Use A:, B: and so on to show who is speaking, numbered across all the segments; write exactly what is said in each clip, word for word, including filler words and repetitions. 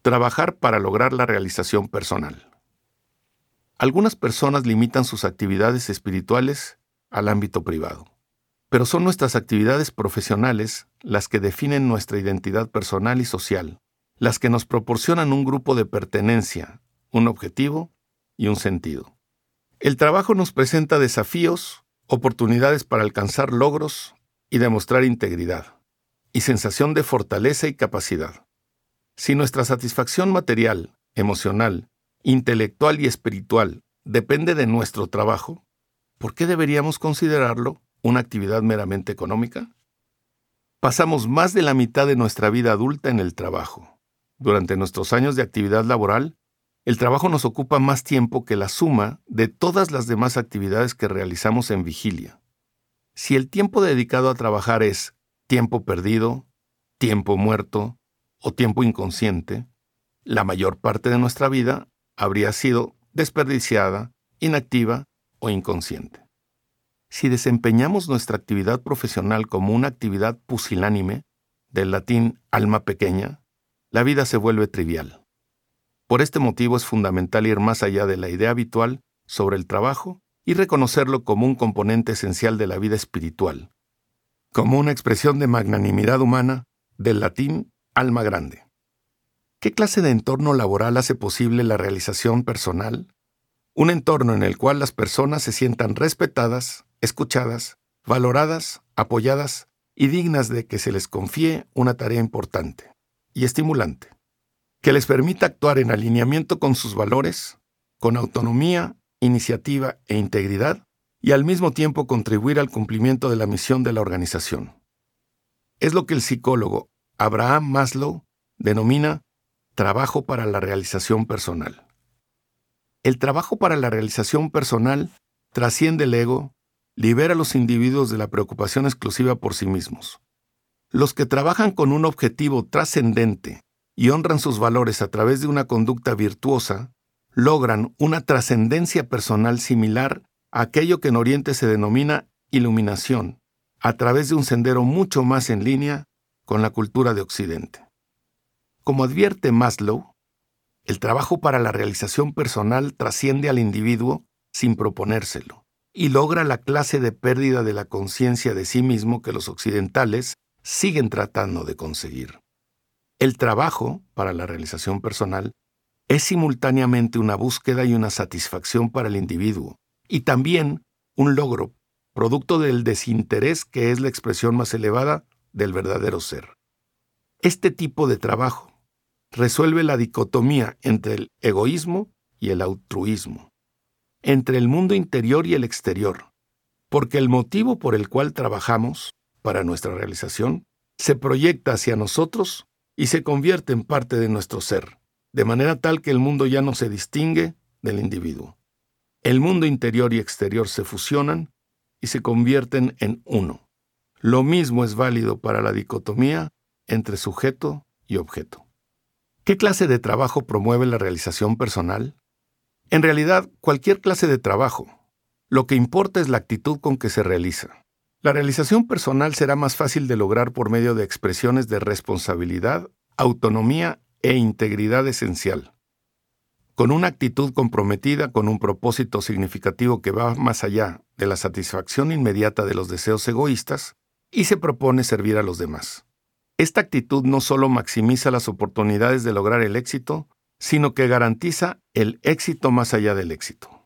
A: Trabajar para lograr la realización personal. Algunas personas limitan sus actividades espirituales al ámbito privado, pero son nuestras actividades profesionales las que definen nuestra identidad personal y social, las que nos proporcionan un grupo de pertenencia, un objetivo y un sentido. El trabajo nos presenta desafíos, oportunidades para alcanzar logros y demostrar integridad, y sensación de fortaleza y capacidad. Si nuestra satisfacción material, emocional, intelectual y espiritual depende de nuestro trabajo, ¿por qué deberíamos considerarlo una actividad meramente económica? Pasamos más de la mitad de nuestra vida adulta en el trabajo. Durante nuestros años de actividad laboral, el trabajo nos ocupa más tiempo que la suma de todas las demás actividades que realizamos en vigilia. Si el tiempo dedicado a trabajar es tiempo perdido, tiempo muerto o tiempo inconsciente, la mayor parte de nuestra vida habría sido desperdiciada, inactiva o inconsciente. Si desempeñamos nuestra actividad profesional como una actividad pusilánime, del latín alma pequeña, la vida se vuelve trivial. Por este motivo es fundamental ir más allá de la idea habitual sobre el trabajo y reconocerlo como un componente esencial de la vida espiritual, como una expresión de magnanimidad humana, del latín alma grande. ¿Qué clase de entorno laboral hace posible la realización personal? Un entorno en el cual las personas se sientan respetadas, escuchadas, valoradas, apoyadas y dignas de que se les confíe una tarea importante y estimulante, que les permita actuar en alineamiento con sus valores, con autonomía, iniciativa e integridad, y al mismo tiempo contribuir al cumplimiento de la misión de la organización. Es lo que el psicólogo Abraham Maslow denomina trabajo para la realización personal. El trabajo para la realización personal trasciende el ego, libera a los individuos de la preocupación exclusiva por sí mismos. Los que trabajan con un objetivo trascendente y honran sus valores a través de una conducta virtuosa, logran una trascendencia personal similar a aquello que en Oriente se denomina iluminación, a través de un sendero mucho más en línea con la cultura de Occidente. Como advierte Maslow, el trabajo para la realización personal trasciende al individuo sin proponérselo y logra la clase de pérdida de la conciencia de sí mismo que los occidentales siguen tratando de conseguir. El trabajo para la realización personal es simultáneamente una búsqueda y una satisfacción para el individuo, y también un logro, producto del desinterés que es la expresión más elevada del verdadero ser. Este tipo de trabajo resuelve la dicotomía entre el egoísmo y el altruismo, entre el mundo interior y el exterior, porque el motivo por el cual trabajamos para nuestra realización se proyecta hacia nosotros y se convierte en parte de nuestro ser, de manera tal que el mundo ya no se distingue del individuo. El mundo interior y exterior se fusionan y se convierten en uno. Lo mismo es válido para la dicotomía entre sujeto y objeto. ¿Qué clase de trabajo promueve la realización personal? En realidad, cualquier clase de trabajo. Lo que importa es la actitud con que se realiza. La realización personal será más fácil de lograr por medio de expresiones de responsabilidad, autonomía e integridad esencial. Con una actitud comprometida con un propósito significativo que va más allá de la satisfacción inmediata de los deseos egoístas y se propone servir a los demás. Esta actitud no solo maximiza las oportunidades de lograr el éxito, sino que garantiza el éxito más allá del éxito.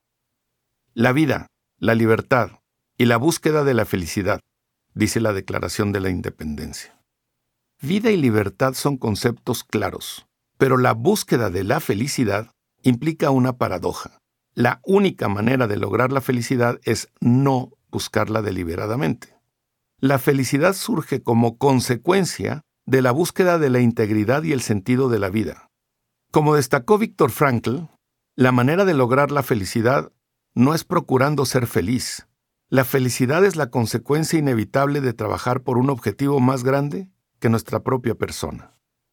A: La vida, la libertad y la búsqueda de la felicidad, dice la Declaración de la Independencia. Vida y libertad son conceptos claros, pero la búsqueda de la felicidad implica una paradoja. La única manera de lograr la felicidad es no buscarla deliberadamente. La felicidad surge como consecuencia de la búsqueda de la integridad y el sentido de la vida. Como destacó Viktor Frankl, la manera de lograr la felicidad no es procurando ser feliz. La felicidad es la consecuencia inevitable de trabajar por un objetivo más grande que nuestra propia persona.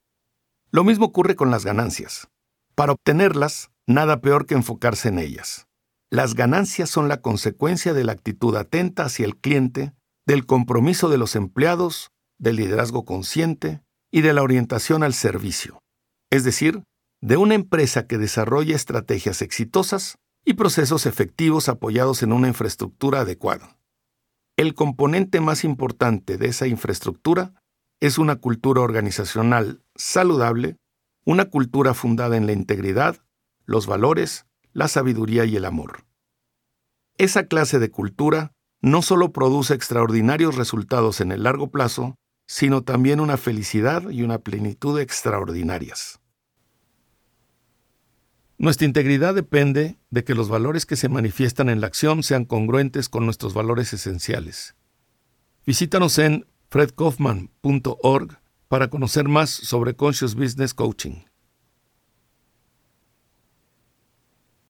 A: Lo mismo ocurre con las ganancias. Para obtenerlas, nada peor que enfocarse en ellas. Las ganancias son la consecuencia de la actitud atenta hacia el cliente, del compromiso de los empleados, del liderazgo consciente y de la orientación al servicio, es decir, de una empresa que desarrolla estrategias exitosas y procesos efectivos apoyados en una infraestructura adecuada. El componente más importante de esa infraestructura es una cultura organizacional saludable, una cultura fundada en la integridad, los valores, la sabiduría y el amor. Esa clase de cultura no solo produce extraordinarios resultados en el largo plazo, sino también una felicidad y una plenitud extraordinarias. Nuestra integridad depende de que los valores que se manifiestan en la acción sean congruentes con nuestros valores esenciales. Visítanos en fred kaufman punto org para conocer más sobre Conscious Business Coaching.